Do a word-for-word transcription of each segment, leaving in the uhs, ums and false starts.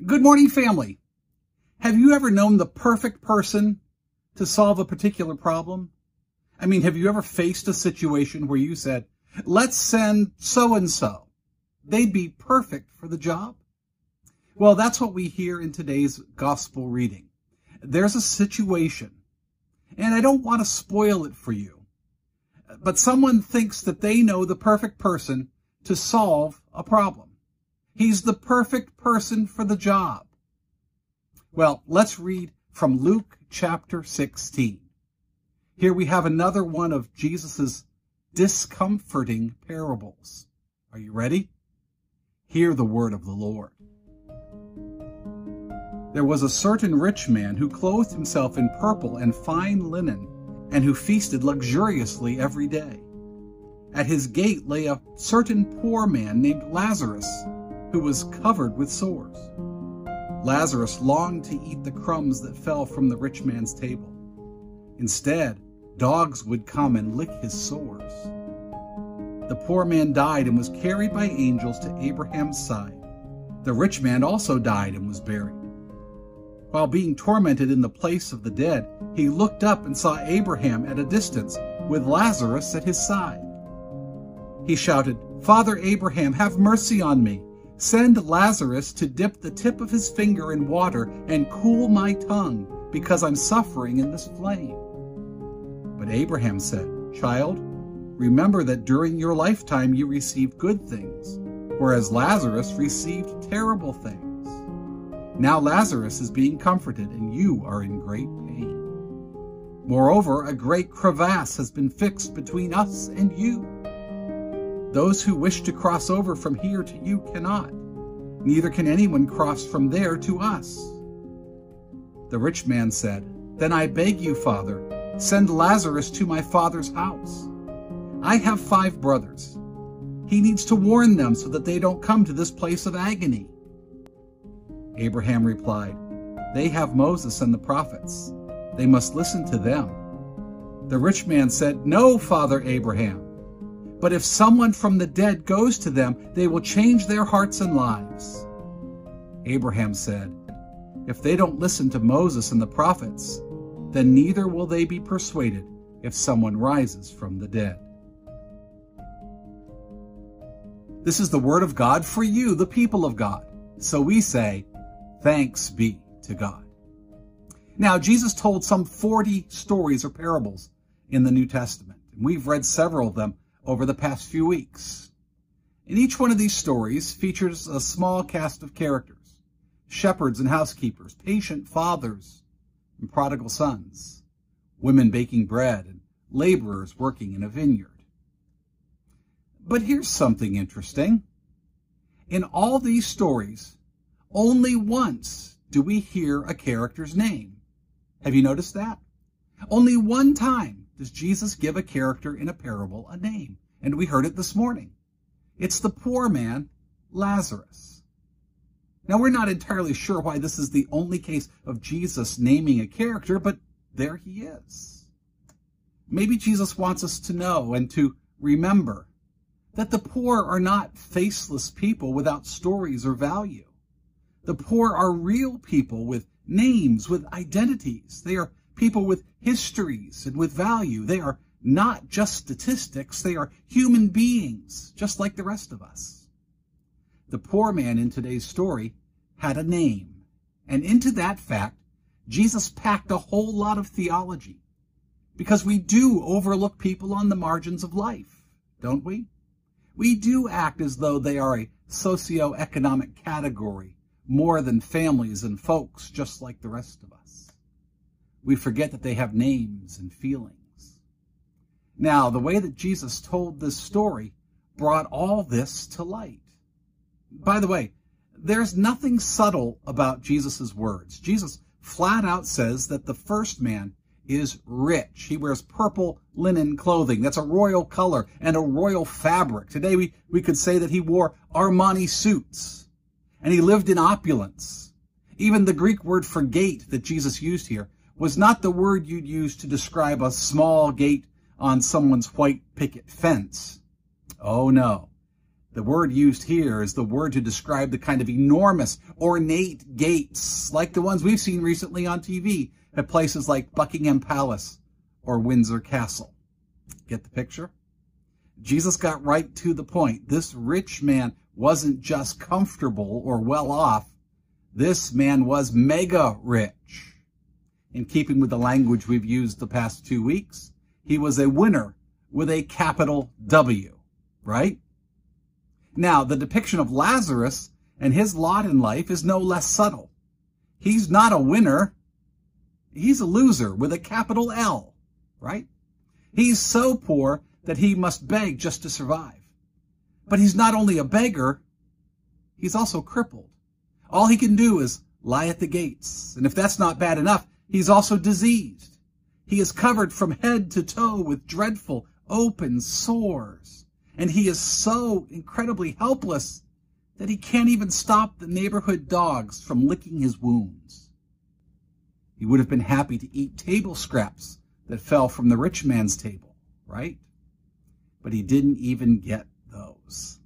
Good morning, family. Have you ever known the perfect person to solve a particular problem? I mean, have you ever faced a situation where you said, let's send so-and-so. They'd be perfect for the job? Well, that's what we hear in today's gospel reading. There's a situation, and I don't want to spoil it for you, but someone thinks that they know the perfect person to solve a problem. He's the perfect person for the job. Well, let's read from Luke chapter sixteen. Here we have another one of Jesus's discomforting parables. Are you ready? Hear the word of the Lord. There was a certain rich man who clothed himself in purple and fine linen, and who feasted luxuriously every day. At his gate lay a certain poor man named Lazarus, who was covered with sores. Lazarus longed to eat the crumbs that fell from the rich man's table. Instead, dogs would come and lick his sores. The poor man died and was carried by angels to Abraham's side. The rich man also died and was buried. While being tormented in the place of the dead, he looked up and saw Abraham at a distance, with Lazarus at his side. He shouted, "Father Abraham, have mercy on me. Send Lazarus to dip the tip of his finger in water and cool my tongue, because I'm suffering in this flame." But Abraham said, "Child, remember that during your lifetime you received good things, whereas Lazarus received terrible things. Now Lazarus is being comforted, and you are in great pain. Moreover, a great crevasse has been fixed between us and you. Those who wish to cross over from here to you cannot, neither can anyone cross from there to us." The rich man said, "Then I beg you, Father, send Lazarus to my father's house. I have five brothers. He needs to warn them so that they don't come to this place of agony." Abraham replied, "They have Moses and the prophets. They must listen to them." The rich man said, "No, Father Abraham. But if someone from the dead goes to them, they will change their hearts and lives." Abraham said, "If they don't listen to Moses and the prophets, then neither will they be persuaded if someone rises from the dead." This is the word of God for you, the people of God. So we say, thanks be to God. Now, Jesus told some forty stories or parables in the New Testament, and we've read several of them over the past few weeks. And each one of these stories features a small cast of characters: shepherds and housekeepers, patient fathers and prodigal sons, women baking bread, and laborers working in a vineyard. But here's something interesting. In all these stories, only once do we hear a character's name. Have you noticed that? Only one time does Jesus give a character in a parable a name, and we heard it this morning. It's the poor man, Lazarus. Now, we're not entirely sure why this is the only case of Jesus naming a character, but there he is. Maybe Jesus wants us to know and to remember that the poor are not faceless people without stories or value. The poor are real people with names, with identities. They are people with histories and with value. They are not just statistics. They are human beings, just like the rest of us. The poor man in today's story had a name, and into that fact, Jesus packed a whole lot of theology, because we do overlook people on the margins of life, don't we? We do act as though they are a socioeconomic category more than families and folks just like the rest of us. We forget that they have names and feelings. Now, the way that Jesus told this story brought all this to light. By the way, there's nothing subtle about Jesus' words. Jesus flat out says that the first man is rich. He wears purple linen clothing. That's a royal color and a royal fabric. Today we, we could say that he wore Armani suits, and he lived in opulence. Even the Greek word for gate that Jesus used here was not the word you'd use to describe a small gate on someone's white picket fence. Oh no. The word used here is the word to describe the kind of enormous, ornate gates like the ones we've seen recently on T V at places like Buckingham Palace or Windsor Castle. Get the picture? Jesus got right to the point. This rich man wasn't just comfortable or well off. This man was mega rich. In keeping with the language we've used the past two weeks, he was a winner with a capital W, right? Now, the depiction of Lazarus and his lot in life is no less subtle. He's not a winner. He's a loser with a capital L, right? He's so poor that he must beg just to survive. But he's not only a beggar, he's also crippled. All he can do is lie at the gates. And if that's not bad enough, he's also diseased. He is covered from head to toe with dreadful open sores. And he is so incredibly helpless that he can't even stop the neighborhood dogs from licking his wounds. He would have been happy to eat table scraps that fell from the rich man's table, right? But he didn't even get those.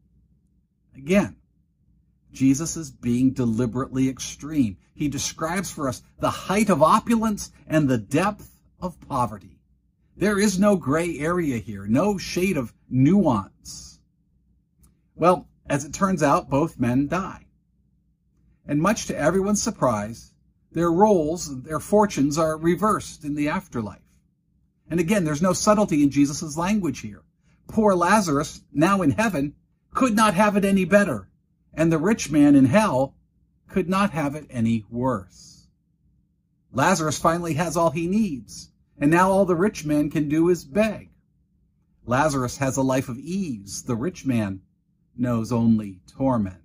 Again, Jesus is being deliberately extreme. He describes for us the height of opulence and the depth of poverty. There is no gray area here, no shade of nuance. Well, as it turns out, both men die. And much to everyone's surprise, their roles, their fortunes are reversed in the afterlife. And again, there's no subtlety in Jesus' language here. Poor Lazarus, now in heaven, could not have it any better. And the rich man in hell could not have it any worse. Lazarus finally has all he needs, and now all the rich man can do is beg. Lazarus has a life of ease. The rich man knows only torment.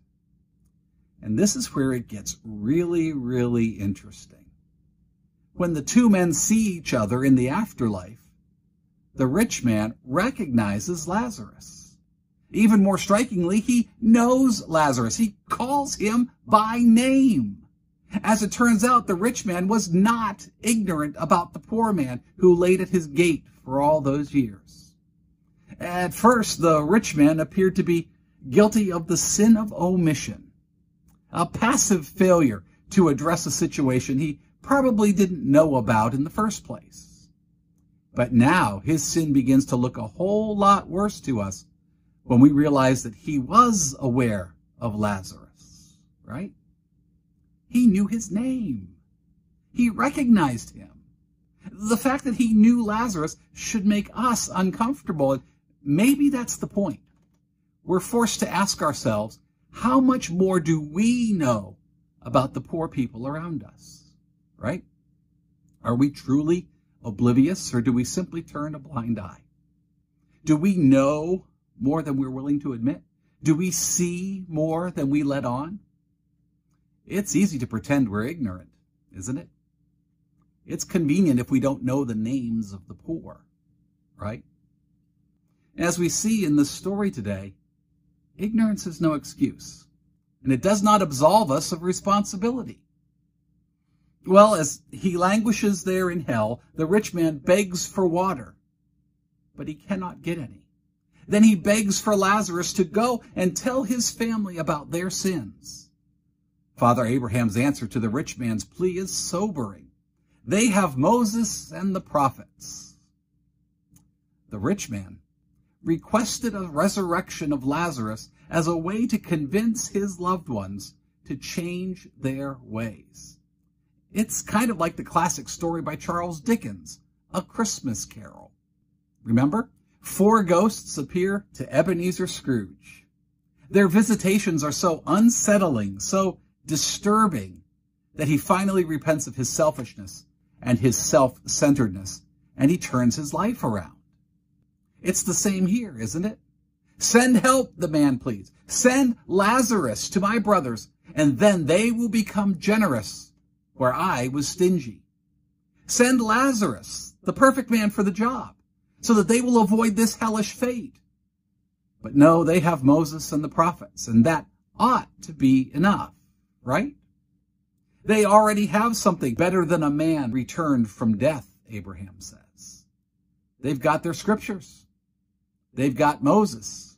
And this is where it gets really, really interesting. When the two men see each other in the afterlife, the rich man recognizes Lazarus. Even more strikingly, he knows Lazarus. He calls him by name. As it turns out, the rich man was not ignorant about the poor man who laid at his gate for all those years. At first, the rich man appeared to be guilty of the sin of omission, a passive failure to address a situation he probably didn't know about in the first place. But now his sin begins to look a whole lot worse to us when we realize that he was aware of Lazarus, right? He knew his name. He recognized him. The fact that he knew Lazarus should make us uncomfortable. And maybe that's the point. We're forced to ask ourselves, how much more do we know about the poor people around us, right? Are we truly oblivious, or do we simply turn a blind eye? Do we know more than we're willing to admit? Do we see more than we let on? It's easy to pretend we're ignorant, isn't it? It's convenient if we don't know the names of the poor, right? As we see in the story today, ignorance is no excuse, and it does not absolve us of responsibility. Well, as he languishes there in hell, the rich man begs for water, but he cannot get any. Then he begs for Lazarus to go and tell his family about their sins. Father Abraham's answer to the rich man's plea is sobering. They have Moses and the prophets. The rich man requested a resurrection of Lazarus as a way to convince his loved ones to change their ways. It's kind of like the classic story by Charles Dickens, A Christmas Carol. Remember? Four ghosts appear to Ebenezer Scrooge. Their visitations are so unsettling, so disturbing, that he finally repents of his selfishness and his self-centeredness, and he turns his life around. It's the same here, isn't it? Send help, the man pleads. Send Lazarus to my brothers, and then they will become generous where I was stingy. Send Lazarus, the perfect man for the job, so that they will avoid this hellish fate. But no, they have Moses and the prophets, and that ought to be enough, right? They already have something better than a man returned from death, Abraham says. They've got their scriptures. They've got Moses.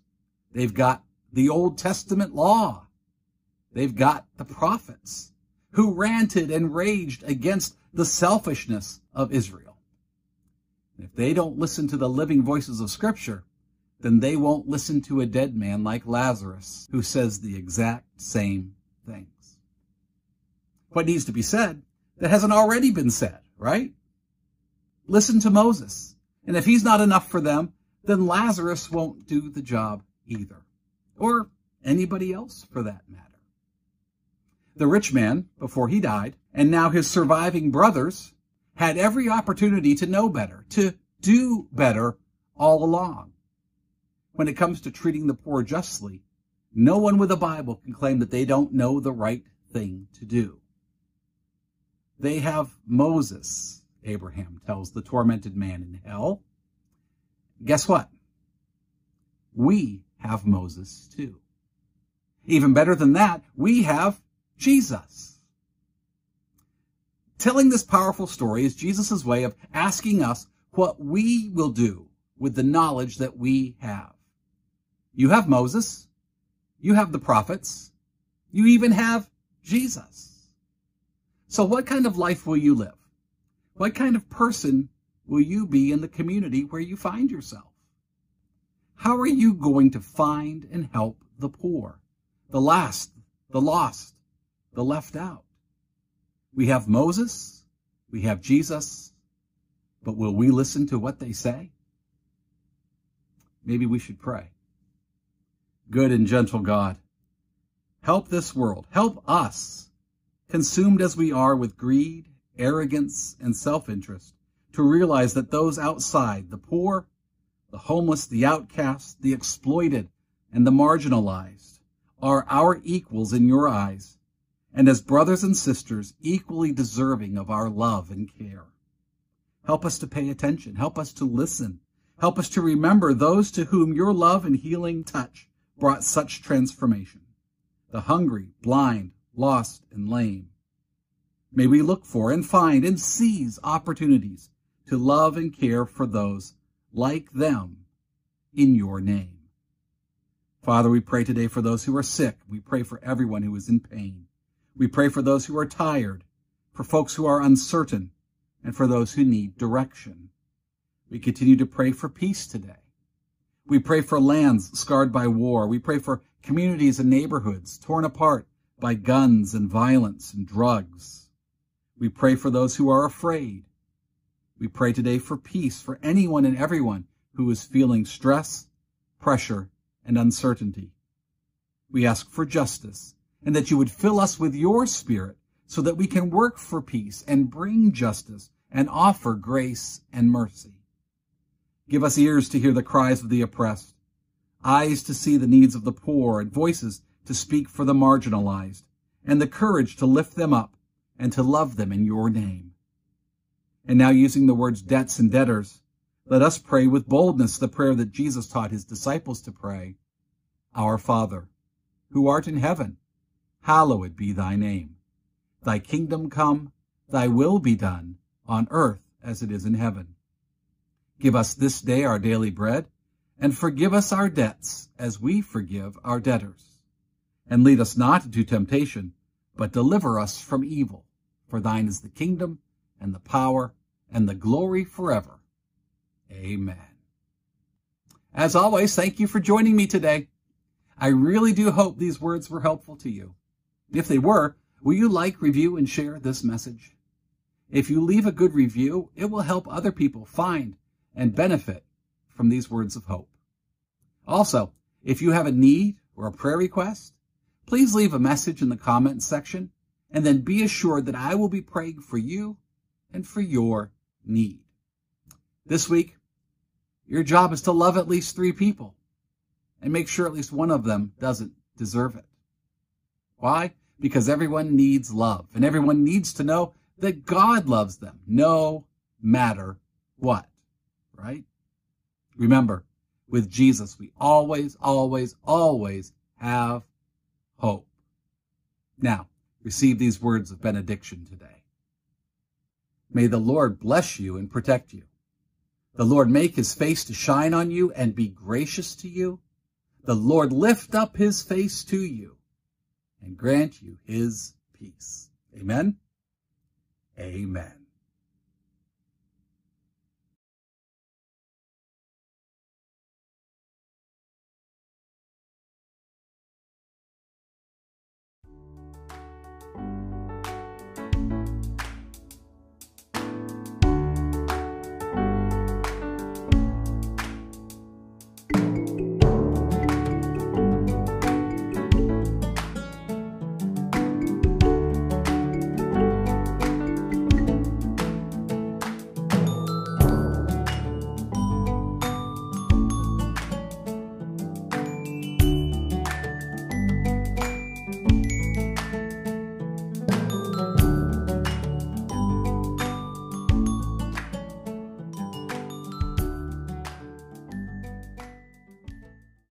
They've got the Old Testament law. They've got the prophets who ranted and raged against the selfishness of Israel. If they don't listen to the living voices of Scripture, then they won't listen to a dead man like Lazarus who says the exact same things. What needs to be said that hasn't already been said, right? Listen to Moses. And if he's not enough for them, then Lazarus won't do the job either. Or anybody else for that matter. The rich man, before he died, and now his surviving brothers, had every opportunity to know better, to do better all along. When it comes to treating the poor justly, no one with a Bible can claim that they don't know the right thing to do. They have Moses, Abraham tells the tormented man in hell. Guess what? We have Moses too. Even better than that, we have Jesus. Telling this powerful story is Jesus' way of asking us what we will do with the knowledge that we have. You have Moses. You have the prophets. You even have Jesus. So what kind of life will you live? What kind of person will you be in the community where you find yourself? How are you going to find and help the poor, the last, the lost, the left out? We have Moses, we have Jesus, but will we listen to what they say? Maybe we should pray. Good and gentle God, help this world, help us, consumed as we are with greed, arrogance, and self-interest, to realize that those outside, the poor, the homeless, the outcast, the exploited, and the marginalized, are our equals in your eyes, and as brothers and sisters, equally deserving of our love and care. Help us to pay attention. Help us to listen. Help us to remember those to whom your love and healing touch brought such transformation. The hungry, blind, lost, and lame. May we look for and find and seize opportunities to love and care for those like them in your name. Father, we pray today for those who are sick. We pray for everyone who is in pain. We pray for those who are tired, for folks who are uncertain, and for those who need direction. We continue to pray for peace today. We pray for lands scarred by war. We pray for communities and neighborhoods torn apart by guns and violence and drugs. We pray for those who are afraid. We pray today for peace for anyone and everyone who is feeling stress, pressure, and uncertainty. We ask for justice, and that you would fill us with your Spirit so that we can work for peace and bring justice and offer grace and mercy. Give us ears to hear the cries of the oppressed, eyes to see the needs of the poor, and voices to speak for the marginalized, and the courage to lift them up and to love them in your name. And now, using the words debts and debtors, let us pray with boldness the prayer that Jesus taught his disciples to pray. Our Father, who art in heaven, hallowed be thy name. Thy kingdom come, thy will be done, on earth as it is in heaven. Give us this day our daily bread, and forgive us our debts as we forgive our debtors. And lead us not into temptation, but deliver us from evil. For thine is the kingdom, and the power, and the glory forever. Amen. As always, thank you for joining me today. I really do hope these words were helpful to you. If they were, will you like, review, and share this message? If you leave a good review, it will help other people find and benefit from these words of hope. Also, if you have a need or a prayer request, please leave a message in the comments section, and then be assured that I will be praying for you and for your need. This week, your job is to love at least three people and make sure at least one of them doesn't deserve it. Why? Because everyone needs love, and everyone needs to know that God loves them no matter what, right? Remember, with Jesus, we always, always, always have hope. Now, receive these words of benediction today. May the Lord bless you and protect you. The Lord make his face to shine on you and be gracious to you. the Lord lift up his face to you and grant you his peace. Amen. Amen.